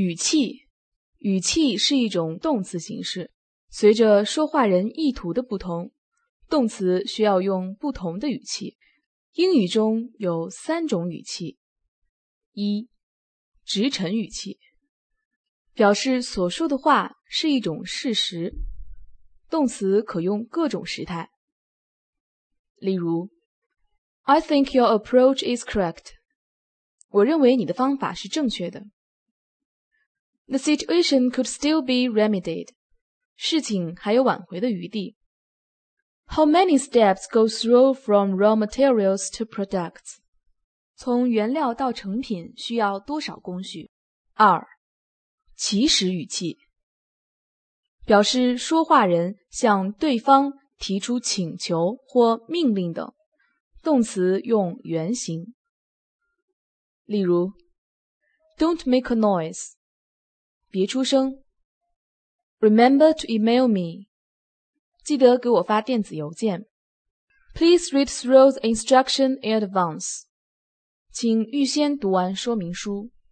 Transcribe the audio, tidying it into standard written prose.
语气，语气是一种动词形式，随着说话人意图的不同，动词需要用不同的语气。英语中有3种语气。1. 直陈语气，表示所说的话是一种事实，动词可用各种时态。例如 I think your approach is correct. 我认为你的方法是正确的。The situation could still be remedied. 事情还有挽回的余地。How many steps go through from raw materials to products? 从原料到成品需要多少工序？2. 祈使语气，表示说话人向对方提出请求或命令等，动词用原形。例如 Don't make a noise. 别出声。Remember to email me. 记得给我发电子邮件。Please read through the instruction in advance. 请预先读完说明书。